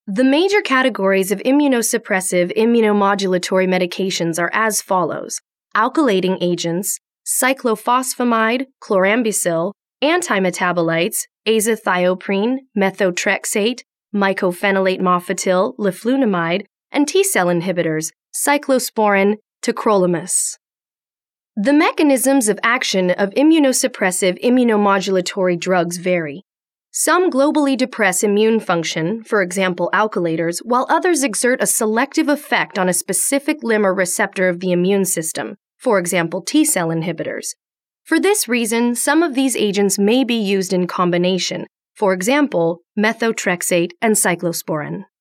The major categories of immunosuppressive immunomodulatory medications are as follows: alkylating agents, cyclophosphamide, chlorambucil, antimetabolites, azathioprine, methotrexate, mycophenolate mofetil, leflunomide, and T-cell inhibitors, cyclosporin, tacrolimus. The mechanisms of action of immunosuppressive immunomodulatory drugs vary. Some globally depress immune function, for example alkylators, while others exert a selective effect on a specific limb or receptor of the immune system, for example T-cell inhibitors. For this reason, some of these agents may be used in combination, for example methotrexate and cyclosporin.